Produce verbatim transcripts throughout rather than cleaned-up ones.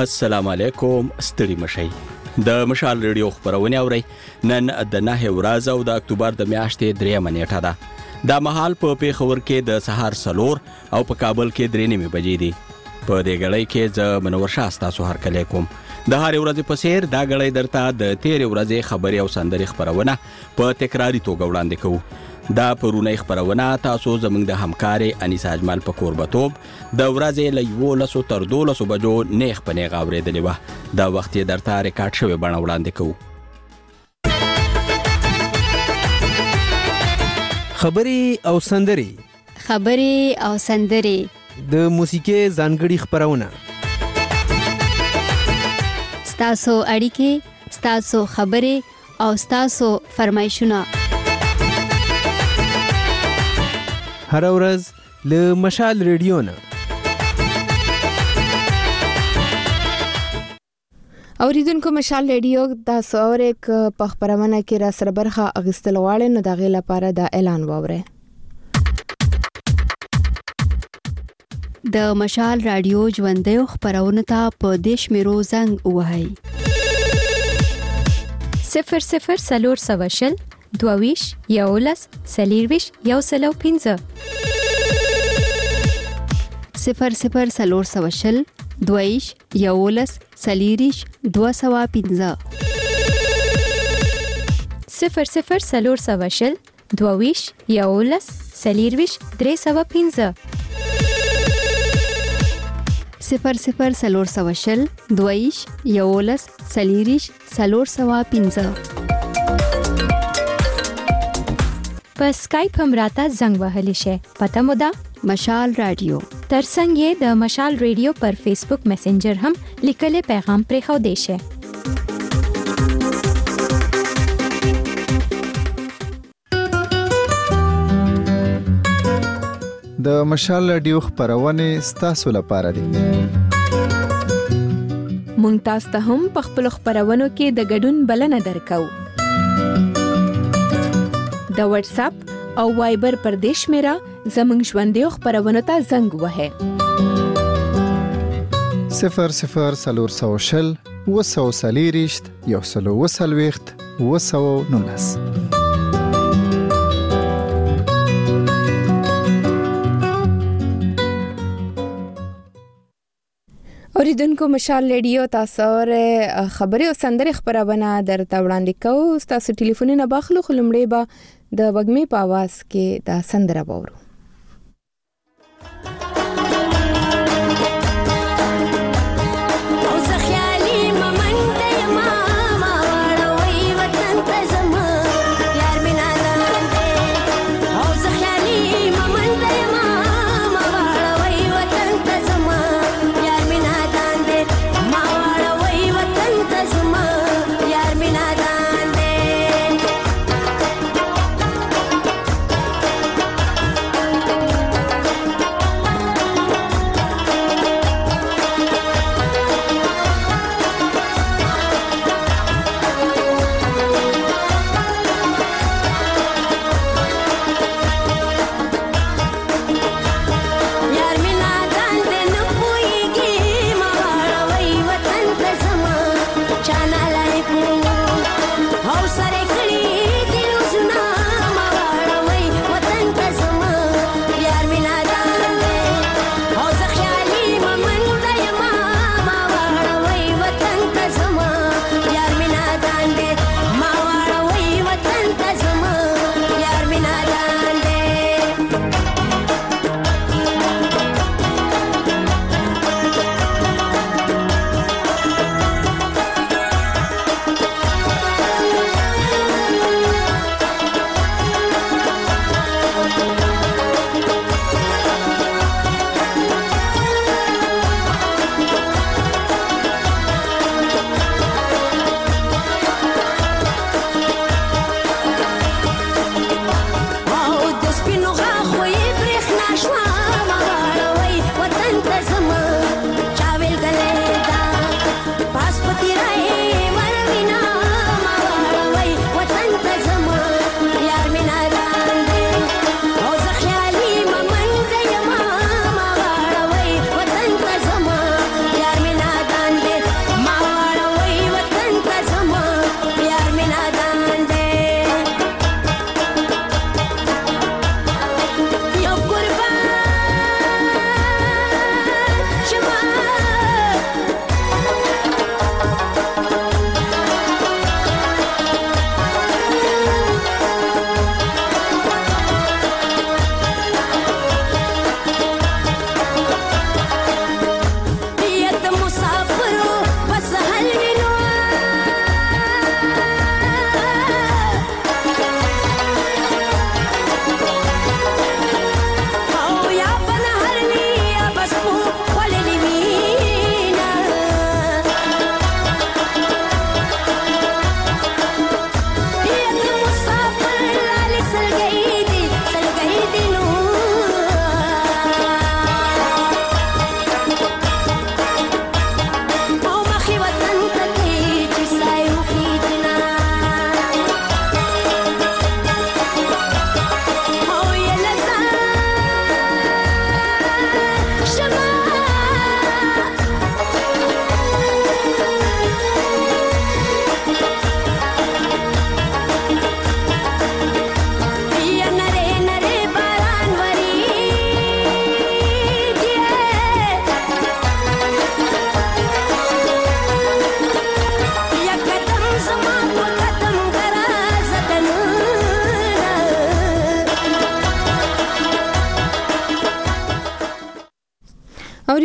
السلام علیکم. ستړي مشئ. د مشال ریډیو خبرونه اورئ. نن د نهه ورځ او د اکتوبر د میاشتې درېمه نیټه ده. دا مهال په پیښور کې د سهار سلور او په کابل کې درې نیمې بجې دي. په دې غړۍ کې ز منور شاه تاسو هرکلی کوم. د هر ورځې په څیر دا غړۍ درته د تیر ورځې خبري او سندري خبرونه په تکراری توګه وړاندې کوو. دا پرونی خبرونه تاسو زموږ د همکاري انیسا اجمل په کوربتوب د ورځې له یولسو تر دولسو بجو نیغ په نیغ اورېدلې وه. دا وخت یې درته ریکارډ شوې بڼه وړاندې کوو. خبري او سندري خبري او سندري د موسیقي ځانګړي خبرونه ستاسو اړیکې، ستاسو خبري او ستاسو فرمایشونه هر ورځ له مشال ریډیو نه. اوریدونکو مشال ریډیو تاسو اور یک په خبرونه کې را سره برخه اغستل غواړي نو دغه لپاره د اعلان ووره. د مشال رادیو ژوندۍ خبرونه ته په دیش میرو زنګ وهاي صفر صفر سلور سواشل دوویش یولس سلیرویش یو سلو پینزه صفر صفر سلور سواشل دوویش یولس سلیریش دو سوا پینزه صفر صفر سلور سواشل دوویش یولس سلیرویش درې سوا پینزه صفر صفر سلور سواشل دوویش یولس سلیریش سلور سوا پینزه. په اسکایپ هم راته زنګ وهلی شي. پته مو ده مشال رادیو. ترڅنګ یې د مشال ریډیو پر فیسبوک میسنجر هم لیکلي پیغام پرې خو دی شي. د مشال رادیو خبرونه ستاسو لپاره دي. مونږ تاسو ته هم په خپل خبرونو کې د ګډون بلنه درکو. د واتس اپ او وایبر پر دیش میرا زمنګ ژوندۍ خبرونه ته زنګ وهه. صفر صفر سلور سواشل وسو سلیریشت یو سلو وسلويخت وسو نونس. اوریدونکو مشال ریډیو تاسو ور خبري او سندري خبرونه درته وړاندې کوو. تاسو ټلیفونونه باخلو خلمړې با د وګمې په आवाज کې دا سندره وورو.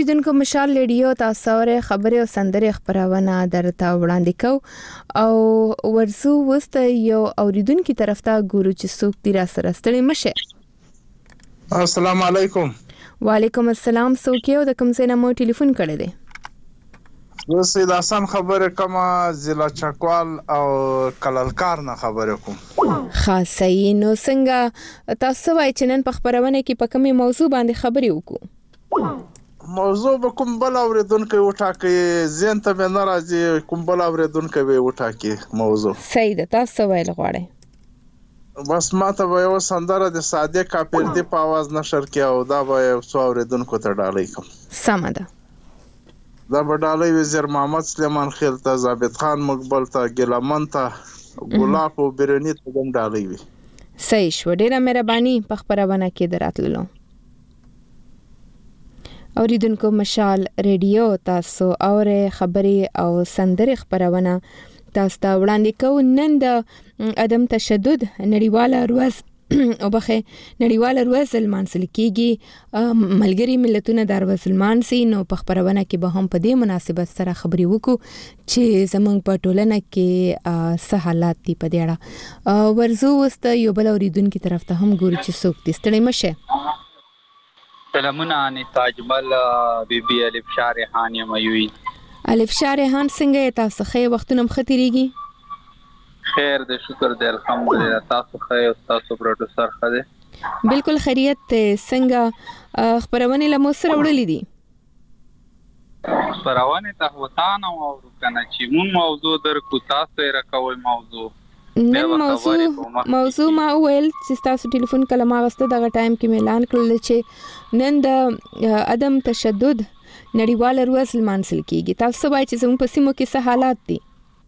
اوریدونکو مشال ریډیو تاسو سره خبري او سندري خبرونه درته وړاندې کو او ورسو وست یو اوریدونکو طرف ته ګورو چې څوک دی را سره ستړي مشه. السلام علیکم. وعلیکم السلام. څوک یو د کوم ځای نه مو ټلیفون کړی دی؟ زه سید حسن خبره کوم، ضلع چکوال او کلالکار نه خبره کوم. خاصه نو څنګه تاسو وای چې نن په خبرونه کې په کومه موضوع باندې خبري وکړو؟ موضوع به کوم بل اوریدونکو وټاکي، زین ته به ناراضي کوم بل اوریدونکو به وټاکي موضوع. صحیح ده، تاسو ویل غواړئ؟ بس ماته به یو سندره د صادق کاپردی په आवाज نشر کې او دا به یو څو اوریدونکو ته ډالۍ کوم. سم ده. دا به ډالۍ وزیر محمد سلیمان خیل ته، ثابت خان مقبل ته، ګلمن ته، ګلاب او برنی ته هم ډالۍ وي. صحیح شو، ډیره مهرباني په خبرونه کې دراتللو. اوریدونکو مشال ریډیو تاسو اور خبري او سندري خبرونه تاسو ته وړاندې کوو. نن د عدم تشدد نړیواله ورځ او بخې نړیواله ورځ لمانځل کیږي. ملګری ملتونه د ورځ لمانځي، نو په خبرونه کې به هم په دې مناسبت سره خبري وکړو چې زمونږ په ټولنه کې څه حالات دي په دې اړه. ورزو وست یو بل اوریدونکو طرف ته هم ګورو چې څوک دي. ستړي مشه. سلامونه انیتا اجمل، بی بی الف شاه ریحان یم ایوي. الف شاه ریحان څنګه تاسو ښه وختونه مختيريږي؟ خیر دې شکر دې الحمدلله. تاسو ښه او تاسو پروډوسر ښه دې؟ بالکل خیریت. څنګه خبرونه له مو سره وړلې دي؟ خبرونه ته وتانه او کنه چې مون موضوع درکو تاسو یې راکوي. موضوع نن موضوع موضوع ما ویل چې تاسو ټلیفون کلمه غسته دغه ټایم کې اعلان کړل چې نن د عدم تشدد نړیواله ورځ لمانځل کیږي. تاسو وایي چې زموږ په سیمو کې څه حالات دي؟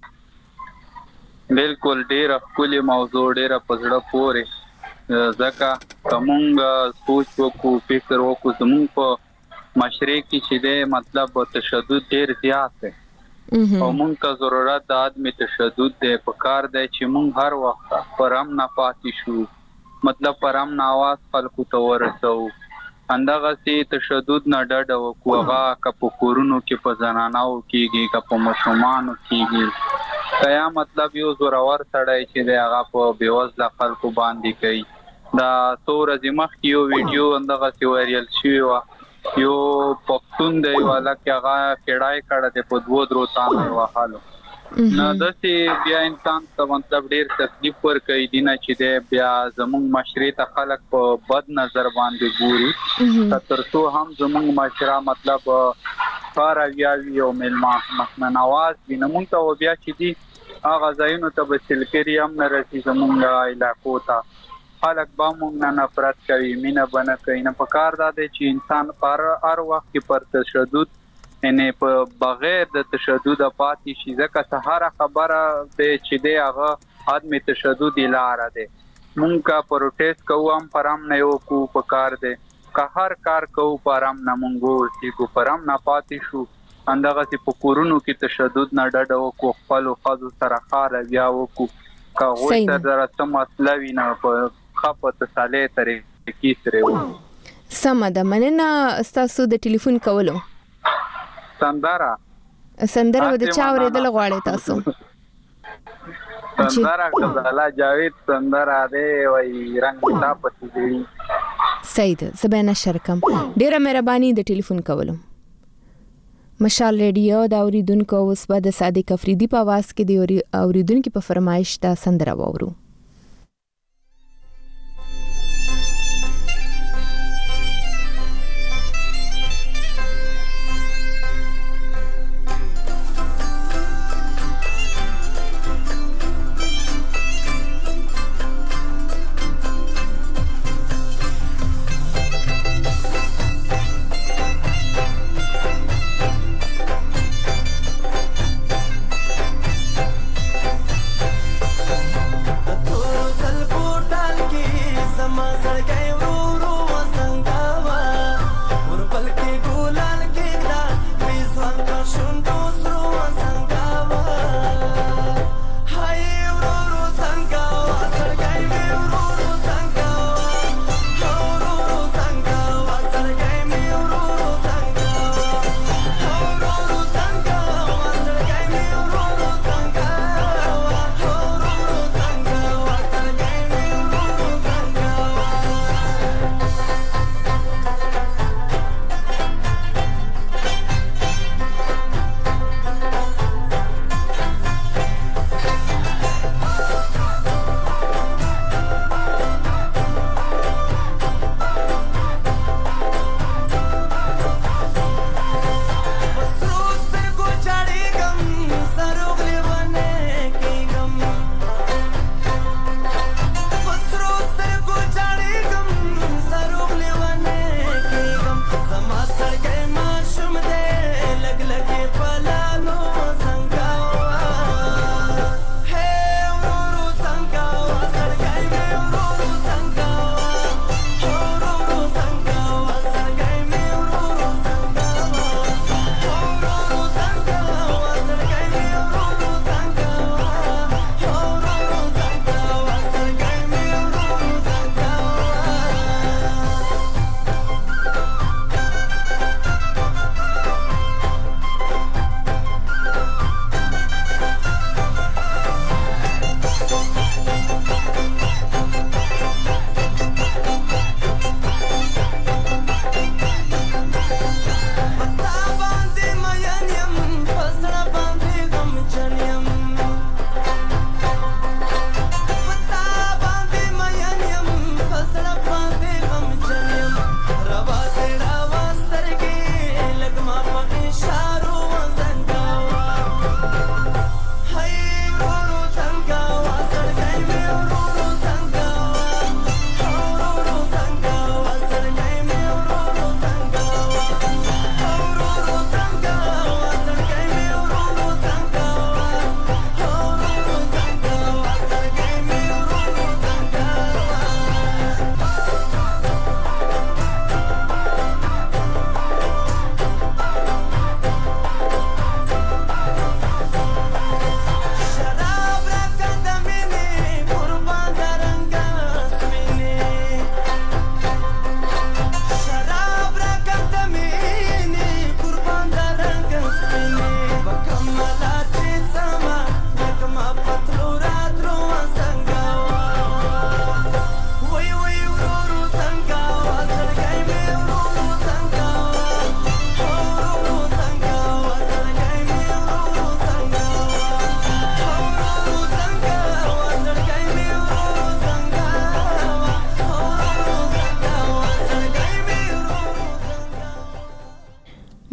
بالکل ډیره کلی موضوع، ډیره پزړه پورې ځکه کومه سوچ وکړو، فکر وکړو زموږ په معاشره کې چې د مطلب تشدد ډیر زیات دی او مونږ ته ضرورت د عدم تشدد دی. په کار دی چې مونږ هر وخت پر امن پاتې شو، مطلب پر امن आवाज خلکو ته ورسو. اندغه سي تشدد نه ډډه وکړو، هغه که په کورونو کې په زنانو کېږي، که په ماشومانو کېږي. کیا مطلب یو زورور سړی چې دی هغه په بېوزله خلکو باندې کوي. دا څو ورځې مخکې یو ویډیو اندغه سي وایرل شوی و، یو پښتون دی والا کې هغه کډای کړه د په دوه درو تانه وهالو. نو داسې بیا انسان ته مطلب ډیر تکلیف ورکوي دي نه چې دی بیا زموږ معاشرې ته خلک په بد نظر باندې ګوري، تر څو هم زموږ معاشره مطلب کار اویاوي او مېلمه نواز وي. نه مونږ ته بیا چې دي هغه ځایونو ته به سلکري هم نه رسي زموږ علاقو ته. خلک به مونږ نه نفرت کوي، مینه به نه کوي. نه په کار دا دی چې انسان پر هر وخت کې پر تشدد یعنی په بغیر د تشدد پاتې شي، ځکه سهاره خبره دی چې دی هغه عدم تشدد لاره دی. مونږ کا پروټیسټ کوو هم پرام نه یو کو په کار دی، که هر کار کوو پرام نه مونږ چې کو پرام نه پاتې شو. اندغه چې په کورونو کې تشدد نه ډډه وکړو، خپل خاصو سره خاله بیا وکړو. که غوښ تر درته مسله وي نه په خپه تسالې ترې کې سره و. سمه ده، مننه ستاسو د ټلیفون کولو. سندره سندره به د چا اورېدل غواړئ تاسو؟ سندره غزاله جاوید سندره دی وای رنگ تا پتی دی. صحیح ده، زه به نشر کوم. ډیره مهرباني د ټلیفون کولو. مشال ریډیو دا اوریدونکو اوس به د صادق افریدي په आवाज کې دی اوریدونکو په فرمایش دا سندره وورو.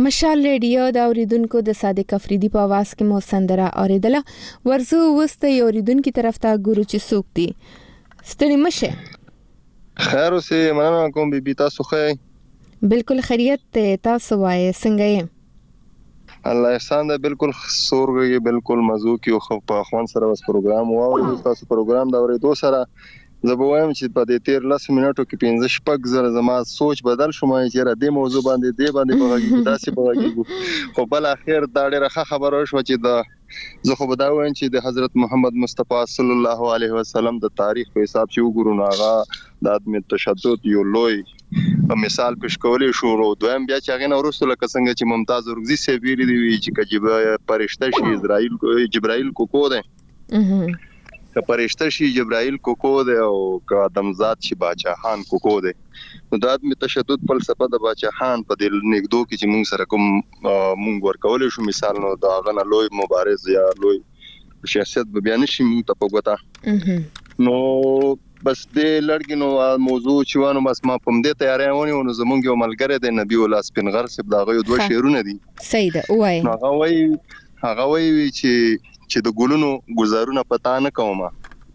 مشال ریډیو د اوریدونکو د صادق افریدي په आवाज کې مو سندره اوریدله. ورزو وسته یو اوریدونکو طرف ته ګورو چې څوک دي. ستړي مشه. خیر اوسه مننه کوم بي بي تاسو ښه؟ بالکل خیریت ته. تاسو وایي څنګه یې؟ الله احسان ده. بالکل سورګي بالکل مزو کې خو په خوان سره وس پروګرام واو. تاسو پروګرام دا ورېدو سره زه به وایم چې په دې تیر لس منټو کې پنځه شپږ زره زما سوچ بدل شو. ما چې را دې موضوع باندې دې باندې بغاږي داسې بغاږي خو بل اخر دا ډېره ښه خبره شو چې دا زه خو به دا وایم چې د حضرت محمد مصطفی صلی الله علیه وسلم د تاریخ په حساب چې وګورو نو هغه د عدم تشدد یو لوی مثال پیش کولې شو. او دویم بیا چې هغه نو وروسته لکه څنګه چې ممتاز اورګزي سی ویلي دی چې کجب پرشته شي اسرائیل جبرائیل کوکو ده که پرشته شي جبرائیل کوکو ده او که آدمزاد شي باچاخان کوکو ده. نو دا د تشدد فلسفه د باچاخان په دل نګدو کې چې مونږ سره کوم مونږ ورکول شو مثال نو دا غنه لوی مبارز یا لوی شخصیت به بیان شي مونږ ته په وتا. نو بس دې لړګي نو موضوع چې وانه بس ما پم دې تیارې ونی نو زمونږ یو ملګری د نبی الله سپینغر سپ دا غو دوه شعرونه دي. صحیح ده وای. هغه وای هغه وای چې چې د ګلونو گزارونه پتا نه کومه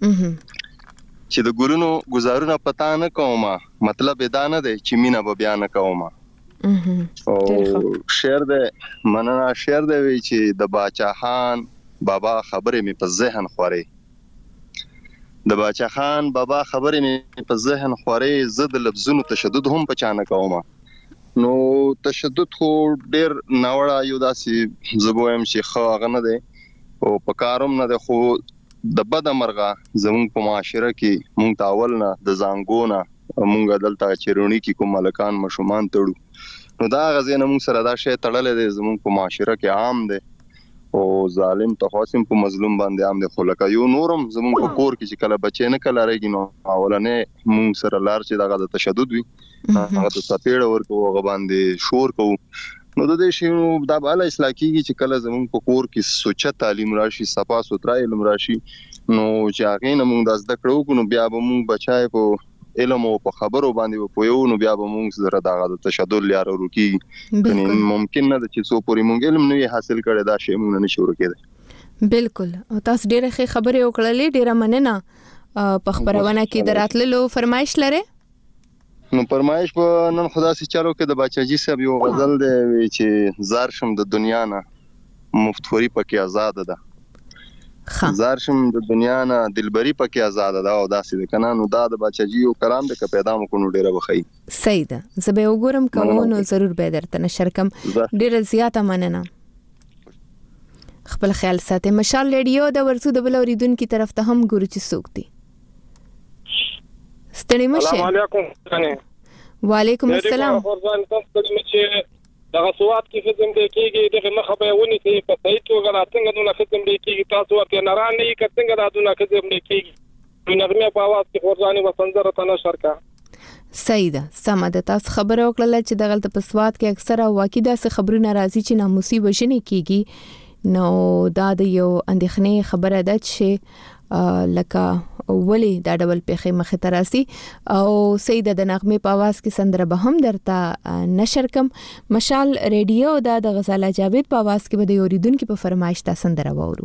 چې د ګلونو گزارونه پتا نه کومه مطلب دا نه دی چې مینا به بیان کومه. او شعر ده مننه شعر ده وی چې د باچاخان بابا خبرې می په ذهن خوري د باچاخان بابا خبرې می په ذهن خوري. زد لفظونو تشدد هم پچانه کومه. نو تشدد خو ډیر ناوړه یو داسې زبویم چې خو هغه نه دی او په کاروم نه د خو د بد مرغه زموږ په معاشره کې مونږ تاول نه د زنګونه مونږ دلته چیرونی کې کوم ملکان مشومان تړو نو دا غزنه مونږ سره دا شی تړلې ده زموږ په معاشره کې عام ده او ظالم تخاصم په مظلوم باندې عام ده. خو لکه یو نورم زموږ په کور کې چې کله بچی نه کله راګي نو اولنې مونږ سره لار چې دغه د تشدد وي هغه د سپېړ ورکو هغه باندې شور کوو. نو د دې شی نو دا بل اصلاح کیږي چې کله زموږ په کور کې سوچه تعلیم راشي صفا سوترا علم راشي نو چې هغه نه موږ د زده کړو کو نو بیا به موږ بچای په علم او په خبرو باندې په یو نو بیا به موږ سره دغه تشدد لار ورکی. ممکن نه چې څو پوری موږ علم نه حاصل کړي دا شی موږ نه شروع کېده. بالکل. او تاسو ډېره ښه خبره وکړلې. ډېره مننه. په خبرونه کې دراتللو فرمایش لره. نو فرمایش په نن خدا سي چالو کې د باچاجي صاحب یو غزل دی چې زار شم د دنیا نه مفتوري پکې آزاد ده. زار شم د دنیا نه دلبري پکې آزاد ده او داسې د کنه نو دا د باچاجي یو کلام د ک پیدا مو کو نو ډیره بخي. صحیح ده. زه به وګورم کوم نو ضرور به درته نشر کم. ډیره زیاته مننه. خپل خیال ساتئ. مشال ریډیو د ورسو د بل اوریدونکو طرف ته هم ګورو چې څوک دي. ستړي مشه. السلام علیکم. وعلیکم السلام. فرزان تاسو ستړي مشه. دغه سواد کې ختم دی کېږي دغه مخه به ونی چې په صحیح توګه راڅنګ دونه ختم دی کېږي تاسو ورته نه رانه یې څنګه دا دونه ختم دی کېږي نو نغمه په आवाज کې فرزان وسنځره تنه شرکا. صحیح ده. سم ده. تاسو خبره وکړه چې دغه په سواد کې اکثره واقعي داسې خبرونه راځي چې ناموسي وشنه کېږي. نو دا د یو اندېښنې خبره ده چې لکه ولی دا ډول پیخي مخه تراسي او سید د نغمه په आवाज کې سندره به هم درته نشر کم. مشال ریډیو دا د غزاله جاوید په आवाज کې به د اوریدونکو په فرمایش تا سندره وورو.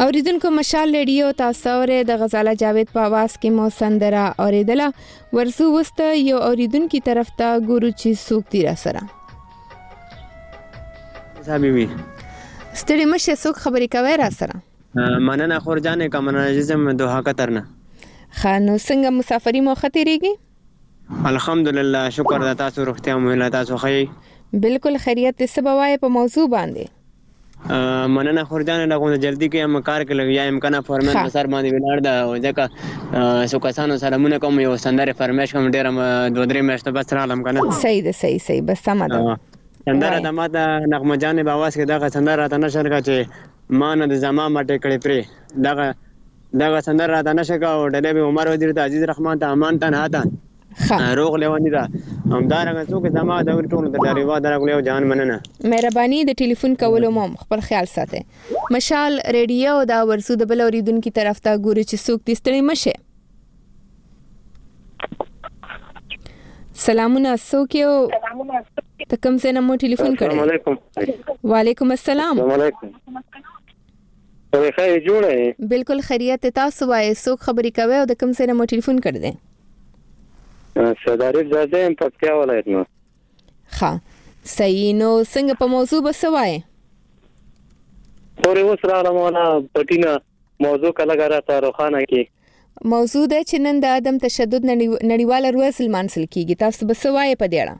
اوریدونکو مشال ریډیو تاسو اورئ د غزاله جاوید په आवाज کې مو سندره اوریدله. ورسو وسته یو اوریدونکو طرف ته ګورو چې څوک دی را سره. حبیبي ستړي مشه څوک خبرې کوي را سره؟ مننه خورجان کمن عزیزم دوحه قطر نه. خانو څنګه مسافری مو ختیریږي؟ الحمدلله شکر د تاسو روغتیا مو له تاسو خی بالکل خیریت څه بوای په موضوع باندې. مننه خورجان لغونه جلدی کې هم کار کې لګیا امکانه فورمن په سر باندې ولاړ دا ځکه سو کسانو سلامونه کوم یو سندره فرمایش کوم ډیر دوه درې میاشتې بس رالم کنه. صحیح ده صحیح صحیح بس سم ده. سندره د ماده نغمه جان په आवाज کې دا سندره ته نشر کا چې مان د زما مټه کړي پرې دا دا سندره ته نشر کا او ډلې به عمر وزیر ته عزیز رحمان ته امان تنها ته روغ لیوانی دا همدارنګه څوک زما د ټولو د ډریوا درغلیو جان مننه. مهرباني د ټلیفون کولو مو خپل خیال ساتئ. مشال ریډیو دا ورسو د بل اوریدونکو طرف ته ګوري چې څوک دې ستړي مشه. سلامونه څوک یو ته کوم ځای نه مو ټلیفون کړی؟ السلام علیکم. وعلیکم السلام. السلام علیکم. څنګه خیر جوړه؟ بالکل خیریت تاسو وایي څوک خبرې کوي او د کوم ځای نه مو ټلیفون کړی دی؟ سرداری زاده ام پکتیا ولایت نو. ښه صحیح. نو څنګه په موضوع بسوای؟ پورې وسره علمونه پټینا موضوع کله غره تا روخانه کې موضوع ده چې نن د عدم تشدد نړیواله ورځ لمانځل کیږي. تاسو بسوای په دې اړه؟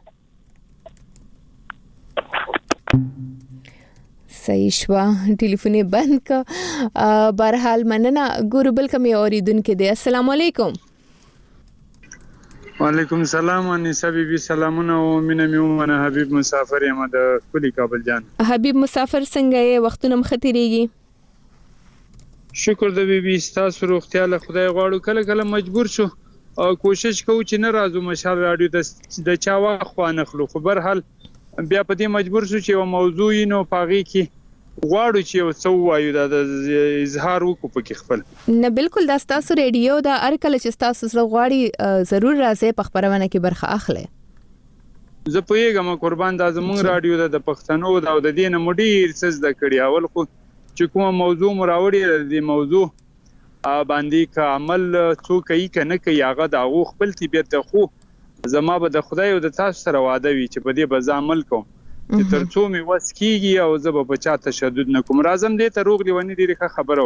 صحیح شو ټلیفون بند کا. بهرحال مننه. ګورو بل کوم اوریدونکو دی. السلام علیکم. وعلیکم السلام انیسه بیبي سلامونه او مینه میومنه حبیب مسافر یم د کلی کابل جان. حبیب مسافر څنګه یې وختونه مختیریږي؟ شکر د بیبي تاسو روغتیا له خدای غواړو. کله کله مجبور شو او کوشش کوو چې نه راځو مشال رادیو د د چا واخوا نخلو خو برحال بیا په دې مجبور شو چې یو موضوع نو پاغي کې غواړو چې یو څو وایو د اظهار وکړو پکې خپل. نه بالکل دا تاسو ریډیو دا هر کله چې تاسو سره غواړي ضرور راځي په خبرونه کې برخه اخلي. زه پوهیږم قربان دا زموږ رادیو د پښتنو دا د دې نه مډیر څه زده کړی. اول خو چې کوم موضوع مراوړي د موضوع باندې کا عمل څوک کوي کنه کوي هغه د هغه خپل طبيعت خو زما به د خدای او د تاسو سره وعده وي چې په دې به عمل کوم چې ترڅو می وس کیږي او زه به بچا تشدد نکوم. راځم دې ته روغ لیونی ډیره خبره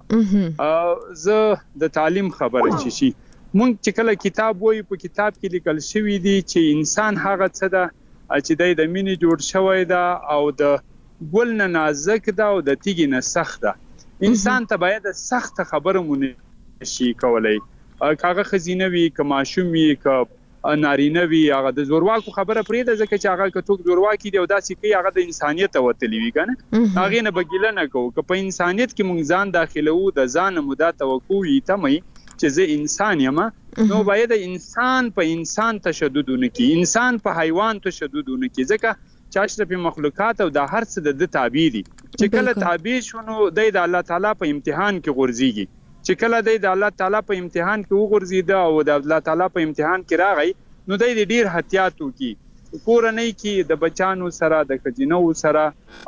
وکړه. زه د تعلیم خبره چی شي مونږ چې کله کتاب وایو په کتاب کې لیکل شوی دی چې انسان هغه څه ده چې د مینې جوړ شوی ده او د ګل نه نازک ده او د تیږې نه سخت ده. انسان ته باید سخت خبره مونږ شي کولای. کاغه خزینه وي که ماشوم وي که نارینه وي هغه د زورواکو خبره پرې ده ځکه چې هغه کتوک زورواکي دی او داسې کوي هغه د انسانیت وتلی وي کنه. هغه نه بګیله نه کوو که په انسانیت کې مونږ ځان داخلو د ځان مودا توقع وي تمي چې زه انسان یم نو باید انسان په انسان تشدد ونکي انسان په حیوان تشدد ونکي ځکه چې اشرف مخلوقات او د هر څه د تعبیر دي چې کله تعبیر شونو د الله تعالی په امتحان کې غورځيږي چې کله د الله تعالی په امتحان کې وګرځیدا او د الله تعالی په امتحان کې راغی نو د ډیر احتیاطو کې کورنۍ کې د بچانو سره د خجینو سره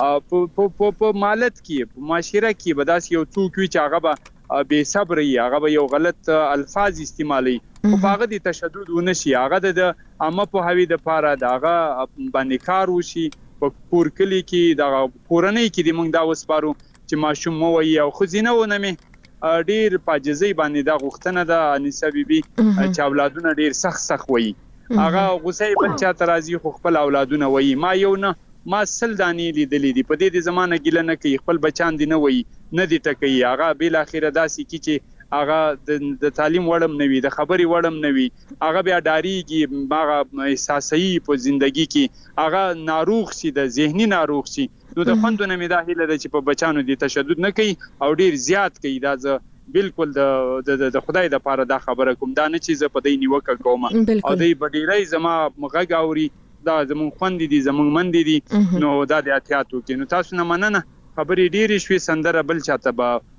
په په مالت کې په معاشره کې بداس یو څوک وی چې هغه به بے صبر ای هغه یو غلط الفاظ استعمالي او هغه د تشدد ونشي هغه د عامه په هوی د پاره دغه باندې کار وشي په کور کلی کې د کورنۍ کې د موږ دا وسپارو چې ماشوم مو وي او خزینه ونمي ډیر پاجزي باندې دا غوښتنه ده انیسه بیبي چې اولادونه ډیر سخت سخت وي هغه غوسه بل چا ترازی خو خپل اولادونه وي ما یو نه ما سل دانی لیدلې دي په دې زمانه ګیله نه کوي خپل بچان دي نه وي نه دي ټکي هغه بل اخیره داسي کی چې هغه د تعلیم وړم نوي د خبري وړم نوي هغه بیا ډاریږي هغه احساسي په ژوندۍ کې هغه ناروغ سي د ذهني ناروغ سي نو د خوندونه مې دا هیله ده چې په بچانو دي تشدد نه کوي او ډیر زیات کوي دا زه بالکل د د خدای د پاره دا خبره کوم دا نه چې زه په دې نیوکه کوم او دې بډیرای زما مغه غاوري دا زمون خوند دي زمون مند دي نو دا د احتیاطو کې نو تاسو نه مننه خبرې ډېرې شوې سندره بل چاته به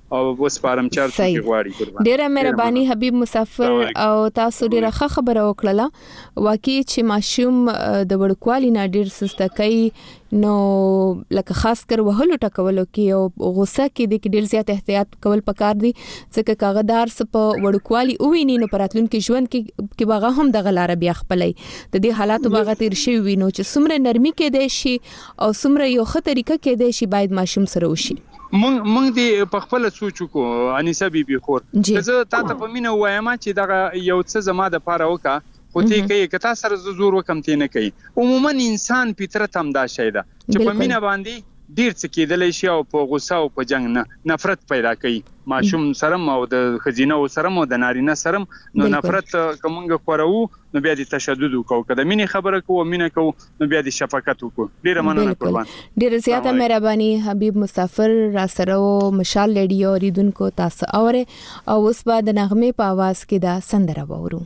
او وس فارم چارج کې غواړي قربان. ډیره مهرباني حبیب مسافر او تاسو ډیره ښه خبره وکړه. واقعي چې ماشوم د وړکوالي نه ډیر سسته کوي نو لکه خاص کر وهلو ټکولو کې او غوسه کې د ډیر زیات احتیاط کول پکار دي ځکه کاغدار سپ وړکوالي ویني نو پراتلون کې ژوند کې کې باغه هم د غلار بیا خپلې د دې حالاتو باغه تیر شي وینو چې څومره نرمي کې دی شي او څومره یو ښه طریقه کې دی شي باید ماشوم سره وشي. مونږ مونږ دې په خپل سوچ کو انیسه بیبي خور زه تاسو په مینه وایم چې دا یو څه زما د پاره وکا خو ته کې کتا سره زور وکم ته نه کوي. عموما انسان فطرت هم دا شی ده چې په مینه باندې ډیر څه کېدلی شي او په غوسه او په جنگ نه نفرت پیدا کوي ماشوم سره او د خزینه سره او د نارینه سره نو نفرت کومنګ خورو نو بیا د تشدد وکاو کده مینه خبره کوو مینه کوو نو بیا د شفقت وکاو. ډیر مننه قربان. ډیر زیاته مهرباني حبیب مسافر را سره مشال ریډیو اوریدونکو تاسو اوره او اوس بعد نغمه په आवाज کې دا سندره وورو.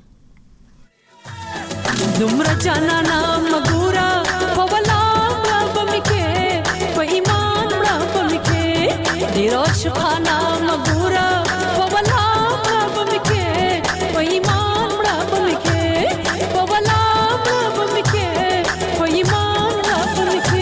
दुमरा जाना ना मगूरा पवला बमिके प ईमान बमिके निरोश खाना मगूरा पवला बमिके प ईमान बमिके पवला बमिके प ईमान बमिके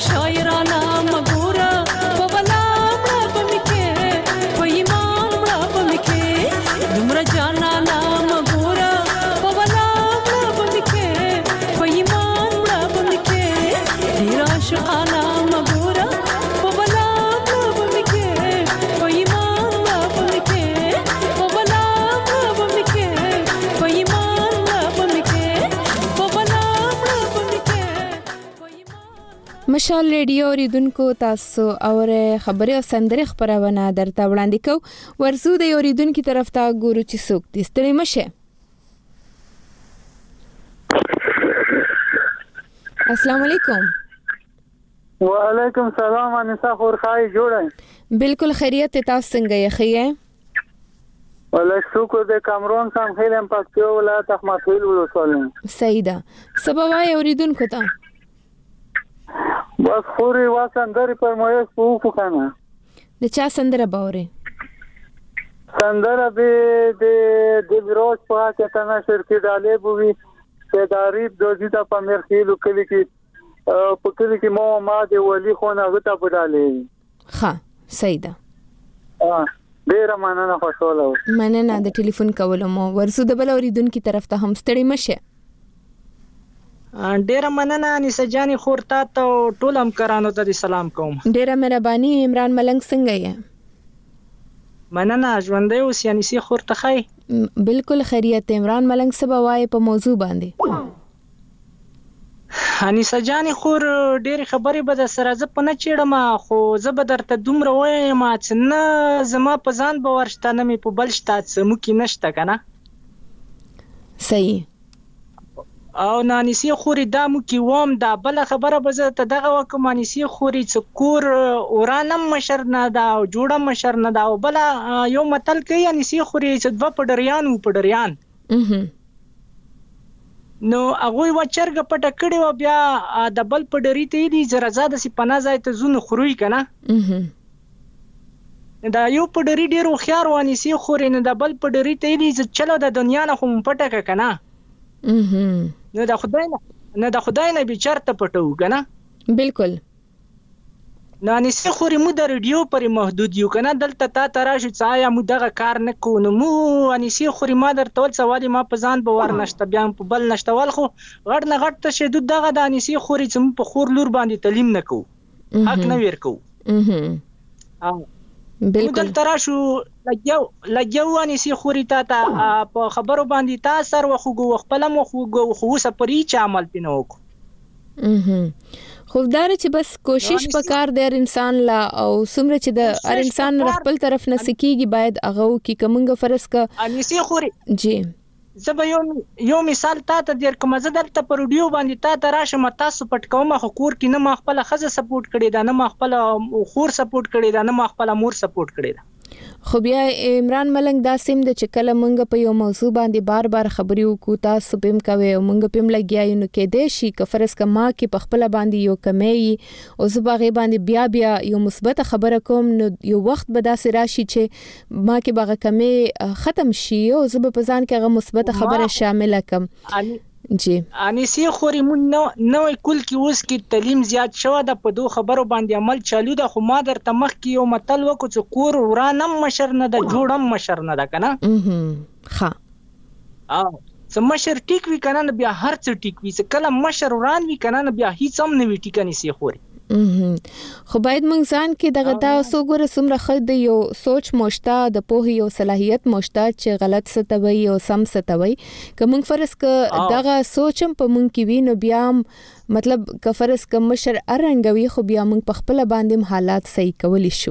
شاعرانه مګورا په بلا مړه بمکه په ایمان مړه بمکه دومره جانانه مګورا په بلا مړه بمکه په ایمان مړه بمکه ډیر عاشقانه مګورا په بلا مړه بمکه په ایمان مړه بمکه په بلا مړه بمکه په ایمان مړه بمکه په بلا مړه بمکه. مشال ریډیو اوریدونکو تاسو اور خبري او سندري خبرونه درته وړاندې کو ورزو د اوریدونکو طرف ته ګورو چې څوک دي ستړي مشه. السلام علیکم. وعلیکم السلام. انسا خورخای جوړه بالکل خیریت. تاسو څنګه یې خیه؟ ولا شکر د کامرون سم خیلم پکتیو ولایت احمد خیل ولسوالۍ. سیدا سبا وای اوریدونکو ته بس خوري واسندري پر مې سپو کنه د چا سندره باوري سندره به د د وروز په کې تنه شرکت ډالې بوي چې داریب دوزیتا په مرخیلو کلی کې په کلی کې مو ما د ولی خو نه غته بدالې. ها سیدا ا ډیر مننه خوشاله مننه د ټلیفون کولو مو ورسو د بل اوریدونکو طرف ته هم ستړي مشه. ډیره مننه انیسه جانې خور تا ته ټول همکارانو ته سلام کوم. ډیره مهرباني. عمران ملنګ څنګه یې؟ مننه ژوندۍ اوس انیسه خور ته خای بالکل خیریت. عمران ملنګ سبا وای په موضوع باندې. انیسه جانې خور ډېر خبرې به سره ز په نه چېړم خو زه به درته دومره وایم چې نه زما په ځان باور شته نه مې په بل شته څه مو کې نشته کنه. صحیح. او نانیسی خوري دا مو کې ووم دا بل خبره به زه ته دغه وکم نانیسی خوري چې کور ورانم مشر نه دا او جوړم مشر نه دا او بل یو متل کوي نانیسی خوري چې دوا پډریان و پډریان نو هغه و چرګ پټ کړي و بیا د بل پډری ته دی زرزاده سي پنا ځای ته زونه خروي کنه دا یو پډری ډیرو خيار و نانیسی خوري نه د بل پډری ته دی چې چلو د دنیا نه خو پټه کنه نه د خدای نه نه د خدای نه به چرته پټو کنه. بالکل. نه نسی خوري مو د ریډیو پر محدود یو کنه دلته تا تراشي ځای مو دغه کار نه کو نو مو انسی خوري ما در تول سوالي ما په ځان باور نشته بیا په بل نشته ول خو غړ نه غړ ته شدود دغه د انسی خوري چې په خور لور باندې تعلیم نه کو حق نه ور کو. اها بالکل تراشو لګیو لګیو انسی خوري تا ته په خبرو باندې تا سر وخو خپل مو خو سپری چ عمل پینو کو. اها خو دار چې بس کوشش وکړ د انسان لا او سمره چې د هر انسان خپل طرف نه سکیږي باید هغه کی کومه فرض کا انسی خوري جی زه یو یو مثال تا ته در کوم زه دلته پر وډیو باندې تا ته راشم تاسو پټ کوم خو کور کې نه ما خپل خزه سپورټ کړی دا نه ما خپل خور سپورټ کړی دا نه ما خپل مور سپورټ کړی دا. خو بیا عمران ملنګ دا سیم د چکل مونږ په یو موضوع باندې بار بار خبري وکړو تاسو پم کوي او مونږ پم لګیایو نو کې دې شي ک فرض ک ما کې په خپل باندې یو کمې او زباغه باندې بیا بیا یو مثبت خبره کوم نو یو وخت به دا راشي چې ما کې باغه کمې ختم شي او زب په ځان کې هغه مثبت خبره شامل کم. جی انسی خوري مون نو نوې کول کې اوس کې تعلیم زیات شوه د په دوه خبرو باندې عمل چالو ده خو ما درته مخ کې یو متل وکړو چې کور ورانم مشر نه ده جوړم مشر نه ده کنه. اها ها او چې مشر ټیک وی کنه بیا هر څه ټیک وی چې کله مشر وران وی کنه بیا هیڅ هم نه وی ټیک نسی خوري. خو باید موږ ځان کې دغه تاسو ګوره سمره خد یو سوچ موشته د پوهې یو صلاحیت موشته چې غلط ستوي او سم ستوي که موږ فرض ک دغه سوچم په موږ کې وینو بیا مطلب که فرض ک مشر ارنګوي خو بیا موږ په خپل باندې حالات صحیح کولی شو.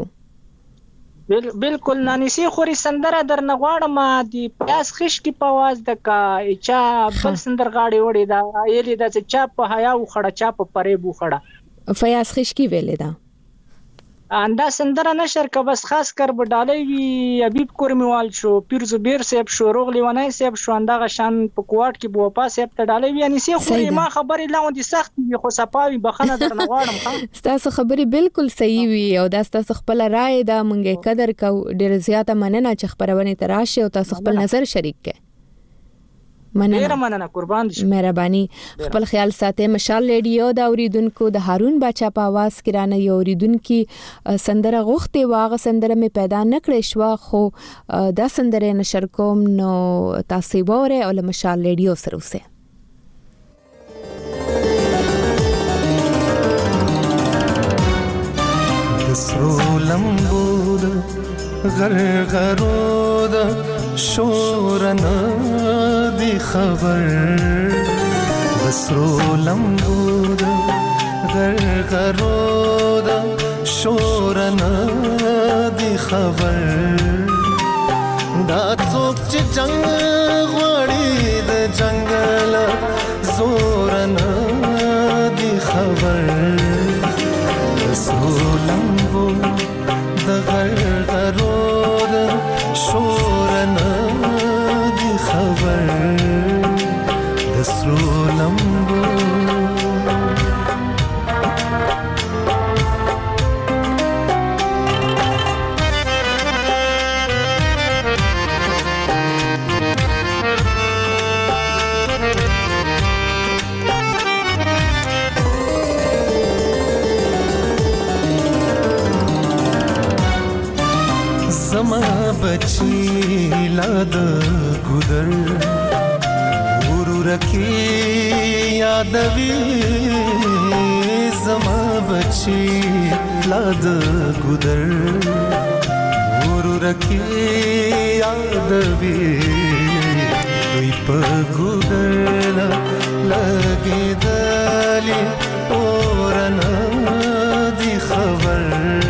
بالکل نانسی خوري سندره در نغواړم دی پیاس خش کی پواز د کا چا بل سندر غاړي وړي دا یلی دا چې چا په حیا وخړه چا په پرې بو خړه فیاض خشکی ویلې دا اندا سندره نشر کا بس خاص کر بډالې وی حبیب کورمیوال شو پیر زبیر صاحب شو روغلی ونای صاحب شو انده شان په کوټ کې بو پاس صاحب ته ډالې وی انسی خوري ما خبرې لاوندې سخت وي خو صفاوي بخنه در نغواړم تاسو خبرې بالکل صحیح وي او دا تاسو خپل رائے دا مونږه قدر کو ډیر زیاته مننه چې خبرونه تراشه او تاسو خپل نظر شریک کړئ. مننه مننه قربان دي مهرباني خپل خیال ساتئ. مشال ریډیو دا اوریدونکو د هارون باچا په आवाज کې رانه یو اوریدونکو سندره غوښتي واغه سندره می پیدا نکړې شو خو دا سندره نشر کوم نو تاسو وره او مشال ریډیو سره اوسه. دسرو لمبود غرغرود شورنا دی خبر دسرو لمبود غرغرود شورنا دی خبر دا څوک چې جنگ غوړي د جنگل زورنا دی خبر دسرو لمبود د غرغرود شورنا دی خبر دسرو لمبو زما بچی لاد گودر ورور کی یادوی زما بچی لاد گودر ورور کی یادوی دوی په گودر لګی دلی اورنا دی خبر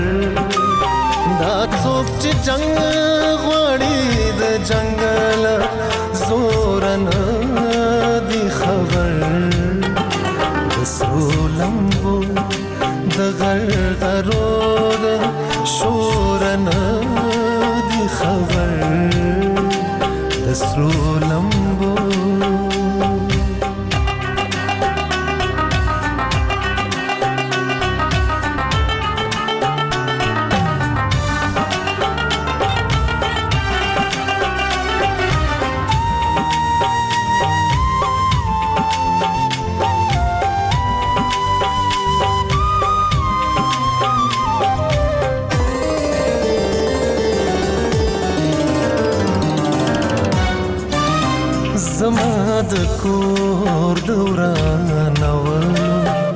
دا څوک چې جنگ غوړي د جنگل زورنا دی خبر دسرو لمبو د غرغرود شورنا دی خبر دسرو لمبو زما د کور دوران اول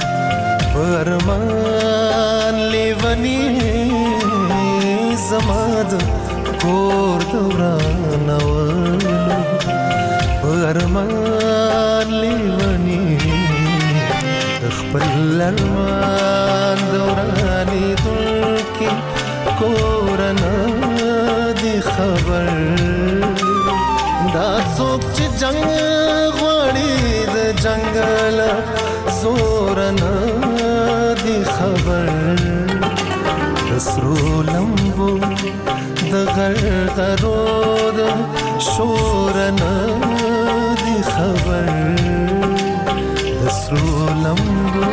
پرمان لیونی زما د کور دوران اول پرمان لیونی خپل ارمان دورانی دلکی کورنا دی خبر دا څوک چې جنگ غوړي د جنگل زورنا دی خبر دسرو لمبو د غرغرود شورنا دی خبر دسرو لمبو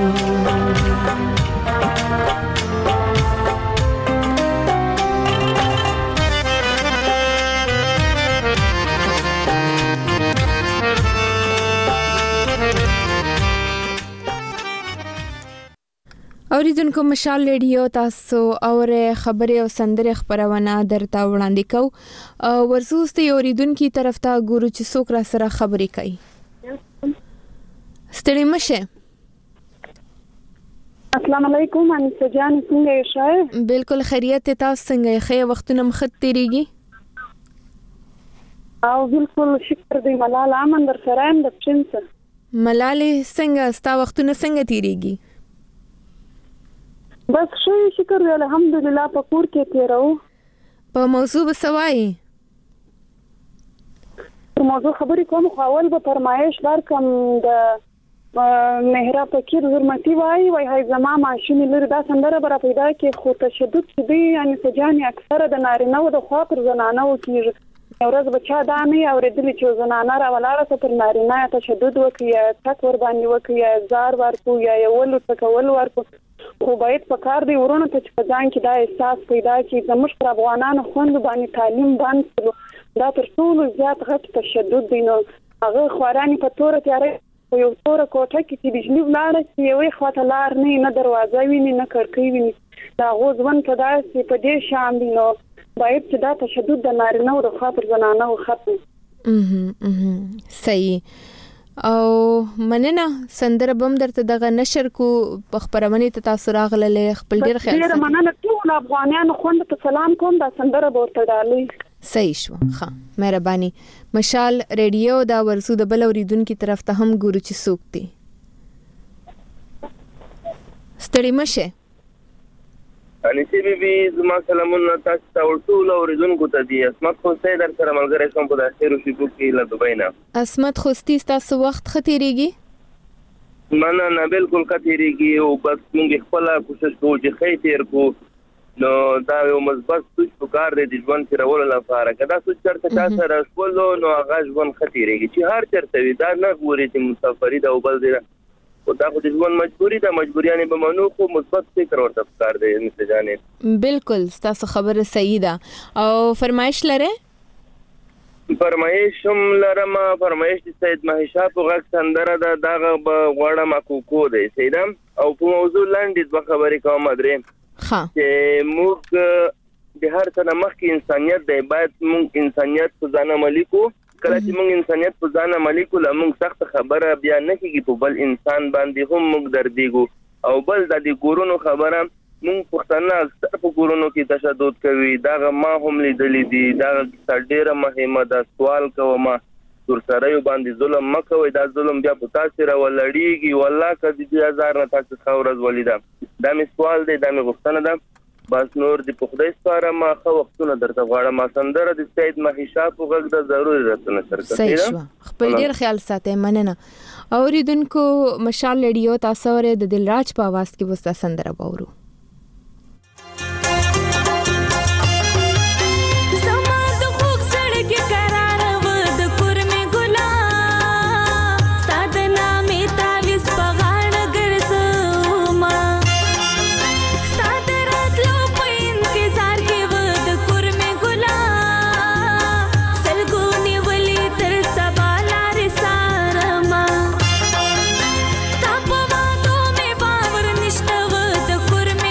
اوریدونکو مشال ریډیو تاسو اور خبره او سندره خبرونه درته وړاندې کو ورسوستي اوریدونکو طرف ته ګورو چې څوک را سره خبرې کوي. ستړي مشه. السلام علیکم انسه جان څنګه یې؟ بالکل خیریت تاسو څنګه یې؟ خې وختونه مخ تیریږي او بالکل شکر دی ملال امن در سره اند پچنس ملال څنګه ستا وختونه څنګه تیریږي؟ بس شوی شکر دی الحمدلله په کور کې تیرو. په موضوع بسوای موضوع خبرې کوم خو اول به فرمایش ورکم د مهرا فقیر حرمتي وای وای هاي زما ماشومې لري دا سندره برا پیدا کې خو تشدد دی یعنی سجاني اکثره د نارینه او د خوا پر زنانه کیږي یو ورځ بچا دا نه اورېدلی چې زنانه را ولاړه پر نارینه تشدد وکړي یا تک ور باندې وکړي یا زار ورکو یا یول تکول ورکو خو باید په کار دی ورونه ته چې په ځان کې دا احساس پیدا کړي زموږ پر افغانانو خوند باندې تعلیم باندې دا تر ټولو زیات غټ تشدد دی. نو هغه خواراني په تور تیارې په یو تور کوټه کې چې بجلی ولاړه چې یوې خواته لار نه نه دروازه ویني نه کړکۍ ویني دا غوځون په داسې په دې شان دی نو باید چې دا تشدد د نارینه او د خوا پر زنانه ختم. صحیح. او مننه سندره بم درته دغه نشر کو په خبرونه ته تاسو راغله خپل ډیر خیال ډیر مننه ټول افغانانو خوند ته سلام کوم دا سندره ورته ډالې. صحیح شو. ښه مهرباني. مشال ریډیو دا ورسو د بل اوریدونکو طرف ته هم ګورو چې څوک دی. ستړي مشه. انیسی بی بی زما سلامونه تاسو ته ټول اوریدونکو ته دی. اسمت خوستی در سره ملګری کوم په اخیرو شپو کې له دوبۍ نه. اسمت خوستی تاسو وخت ختیریږي؟ منه نه بالکل ختیریږي او بس موږ خپل کوشش کوو چې خیر تیر کو نو دا یو مثبت سوچ پکار دی د ژوند تیرولو لپاره. که دا سوچ چېرته تا سره شولو نو هغه ژوند ښه تېرېږي چې هر چېرته وي دا نه ګوري چې مسافري ده او بل دی خو دا خو د ژوند مجبوري ده مجبوریانې به منو خو مثبت فکر ورته پکار دی مثل جانې. بالکل ستاسو خبره صحیح ده. او فرمایش لرئ؟ فرمایش هم لرم. فرمایش د سید مهیشا په غږ سندره ده دغه به غواړم کوکو دی سیدم او په موضوع لاندې دوه خبرې کوم درې چې موږ د هر څه نه مخکې انسانیت دی باید موږ انسانیت په ځان عملي کو. کله چې موږ انسانیت په ځان عملي کو له موږ سخت خبره بیا نه کېږي په بل انسان باندې هم موږ دردېږو. او بل د دې کورونو خبره موږ پښتانه اکثر په کورونو کې تشدد کوي دغه ما هم لیدلې دي دغه ډېره مهمه ده. سوال کوم تر سره یو باندې ظلم مکوئ دا ظلم بیا په تاسو راولړیږي والله که د دې هزار نه تاسو ښه ورځ ولیده. دا مې سوال دی دا مې غوښتنه ده بس نور د په خدای سپارم ښه وختونه درته غواړم. سندره د سید مهیشا په غږ ده ضروري درته نشر کړم. صحیح شو. خپل ډیر خیال ساتئ. مننه. اوریدونکو مشال ریډیو تاسو ور د دلراج په आवाज کې وستا سندره وورو. Kur me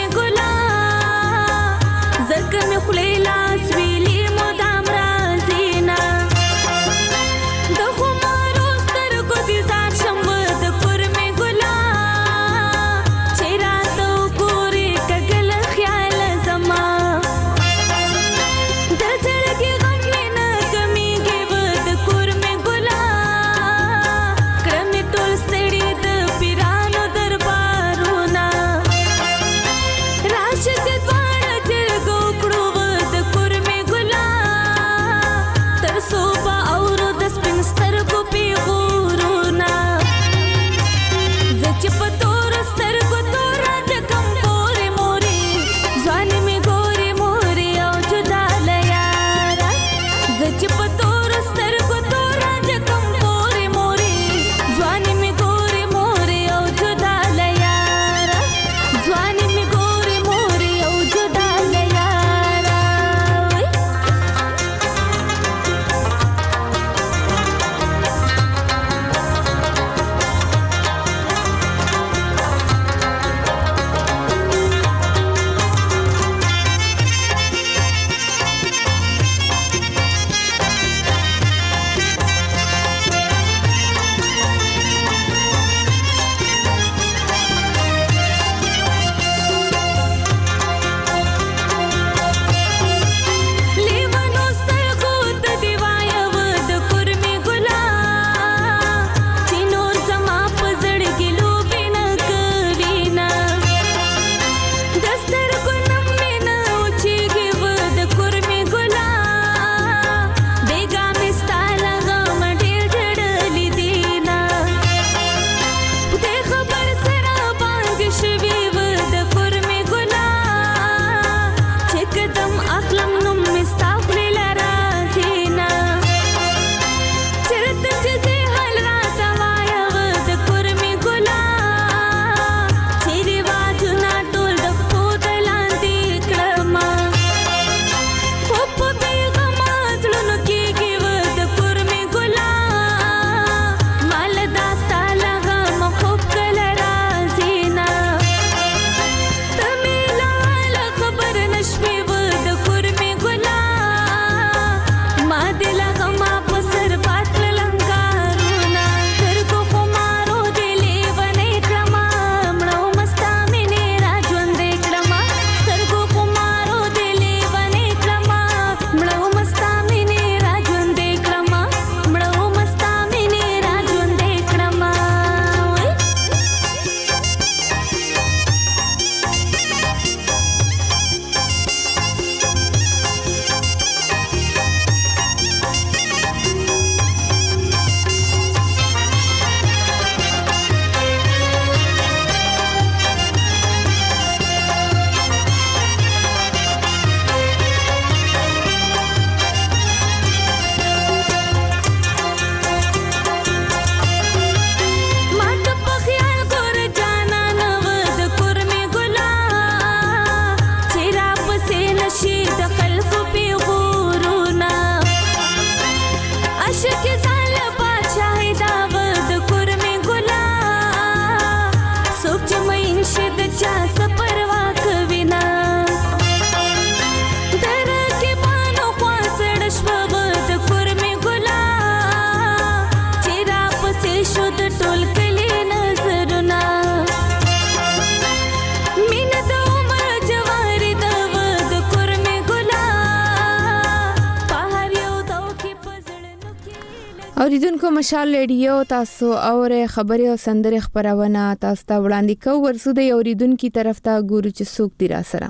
اوریدونکو مشال ریډیو تاسو اورې خبرې او سندرې خبرونه تاسو ته وړاندې کوو. ورسو د اوریدونکو طرف ته ګورو چې څوک دی را سره.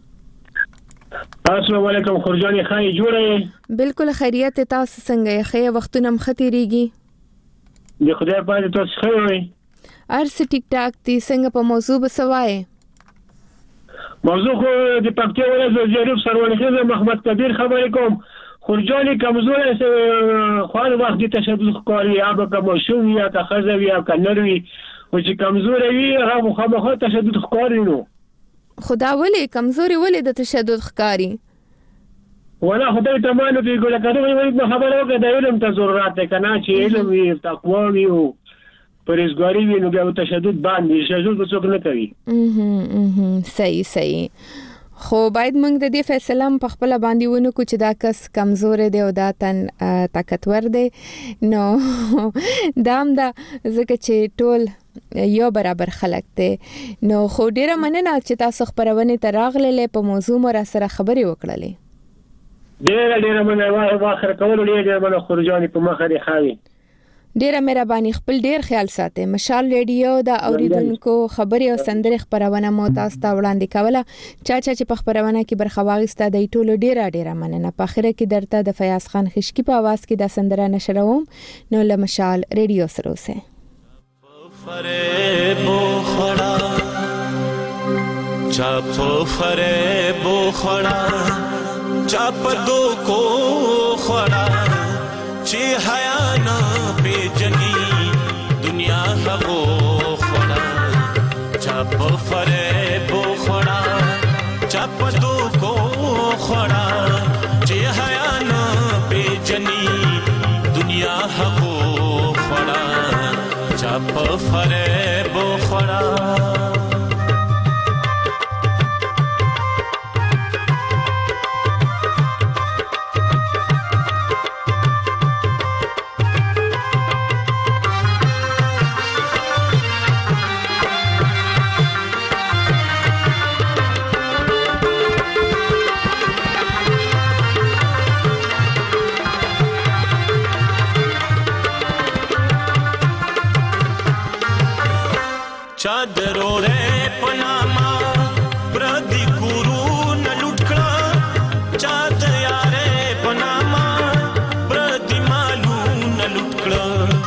السلام علیکم خورجانې خای جوړې؟ بالکل خیریت. تاسو څنګه یې؟ خیر وختونه مختيريږي. د خدای په دې تاسو خیر وي. ارس ټیک ټاک دي. څنګه په موضوع بسوای؟ موضوع خو د پکتیا ولایت وزیر سرورخیز محمد کبیر خبرې کوم. خورجانې کمزورې خوان وخت د تشدد ښکاري، یا به کمشوم یا که ښځه وي یا که نر وي، خو چې کمزورې وي هغه مخامخ تشدد ښکاري. نو خدا ولې کمزوري ولې د تشدد ښکاري؟ ولا خدای ته مانو په ګوله کړو وي خبره وکړه د علم ته ضرورت ده کنه چې علم وي تقوا وي او پرهیزګاري وي نو بیا تشدد باندې تشدد څوک نه کوي. اها صحیح صحیح. خو باید موږ د دې فیصله په خپل باندې ونه کو چې دا کس کمزور دی او دا تن طاقتور دی. نو دام دا ځکه چې ټول یو برابر خلک دی. نو خو ډیره مننه چې تاسو خبرونه ته راغلې په موضوع مو را سره خبرې وکړلې. ډیره ډیره مننه واخر کول ډیره مننه خورجانې په مخه دی خاوي. ډیره مهرباني. خپل ډیر خیال ساتئ. مشال ریډیو دا اوریدونکو خبري او سندرې خبرونه مو تاسو ته وړاندې کوله. چا چا چې په خبرونه کې برخه واغسته د ټولو ډیره ډیره مننه. په اخر کې درته د فیاض خان خشکی په आवाज کې د سندره نشروم. نو له مشال ریډیو سره اوسه. فریب خړا چاپ فریب خړا چاپ دو کو خړا چې حیا نه پیجنی دنیا هغو خړا چاپ فریب خړا چاپ دو کو خړا چې حیا نه پیجنی دنیا هغو خړا چاپ فریب خړا चादरो रे पनामा प्रदी गुरु न लुटकड़ा चाद यारे पनामा प्रदी मालू न लुटकड़ा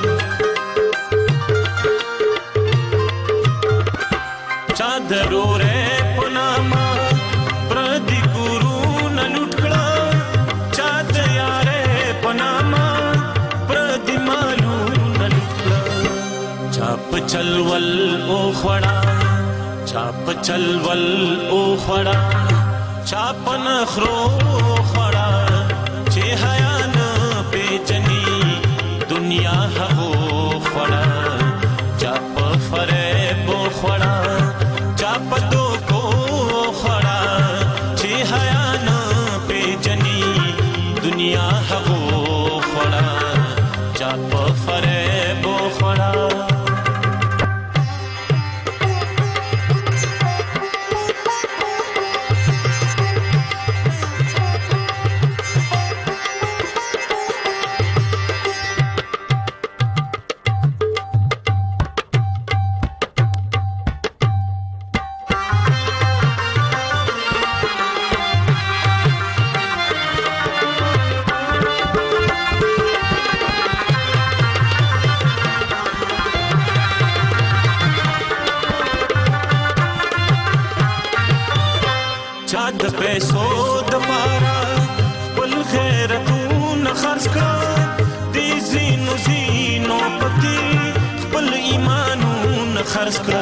चादरो रे पनामा प्रदी गुरु न लुटकड़ा चाद यारे पनामा प्रदी मालू न लुटकड़ा चाप चलवल ओ खड़ा चाप चलवल ओ खड़ा चाप नखरो खड़ा चे हया न पेचनी दुनिया हो खड़ा चाप फरेब खड़ा चाप दो को खड़ा चे हया न पेचनी दुनिया हो खड़ा चाप फरेब खड़ा चाद पैसो दपारा पल खैरतून खर्च का दी जीनो जीनो पति पल ईमानून खर्च का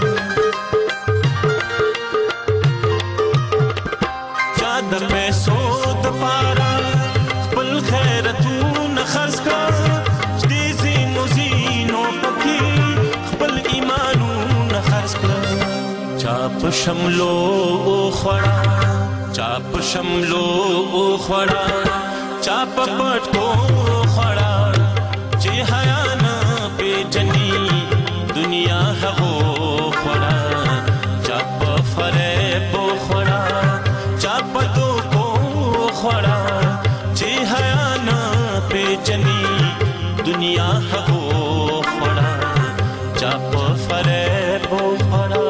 चाद पैसो दपारा पल खैरतून खर्च का दी जीनो जीनो पति पल ईमानून खर्च का चाप शमलो ओ खड़ा चाप शमलो ओ खड़ा चाप पटको खड़ा जे हया न पेजनी दुनिया हो खड़ा चाप फरेब खड़ा चाप दो को खड़ा जे हया न पेजनी دنیا هغو خوړه چا په فریب وخوړه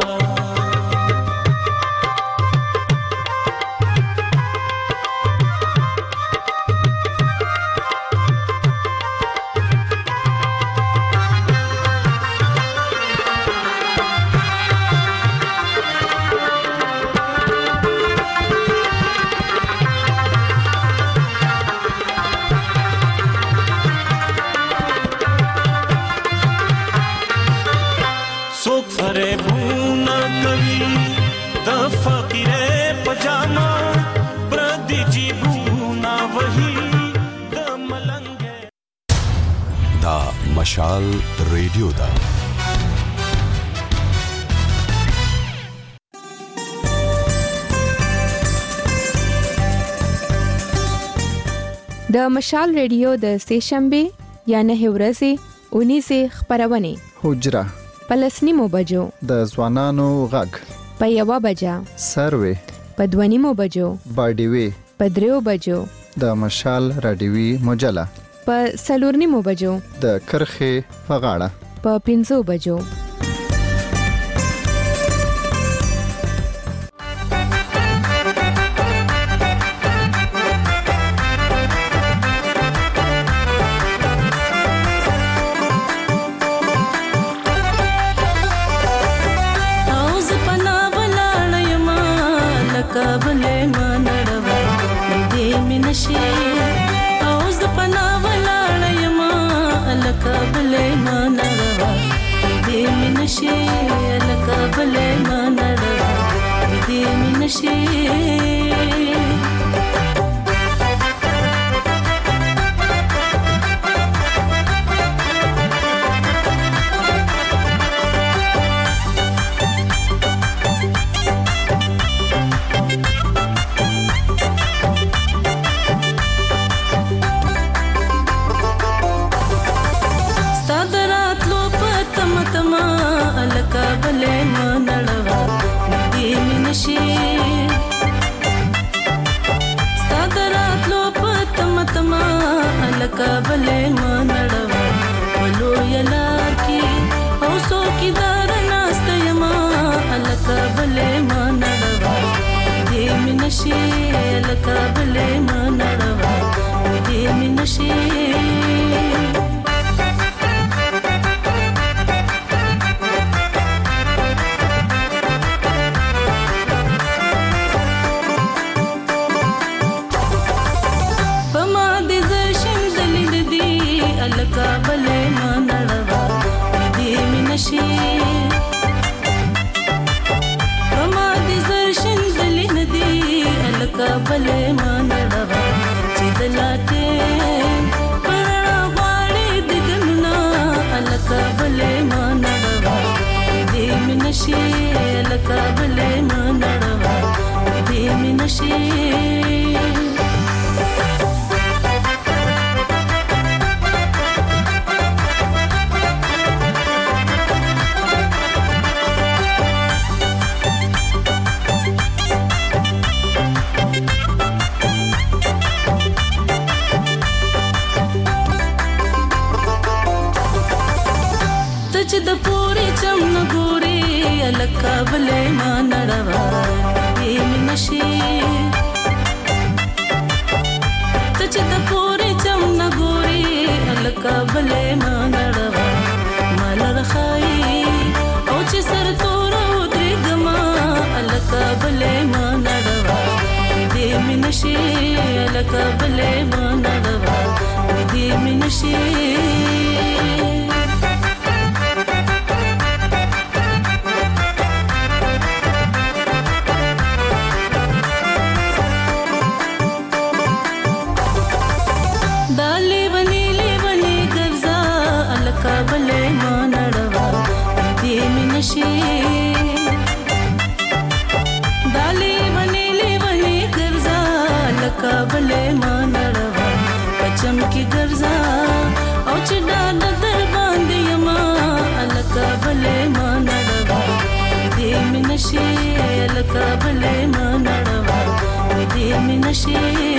مشال ریډیو دا د مشال ریډیو د سه شنبه یا نه ورځې اونیزه خبرونه حجره پلسنیمو بجو د ځوانانو غږ په یوا بجا سروي په دوانیمو بجو باډیوي په دریو بجو د مشال رادیوي مجله په سلورنیمو بجو د کرخه فغاړه په پنځو بجو نشي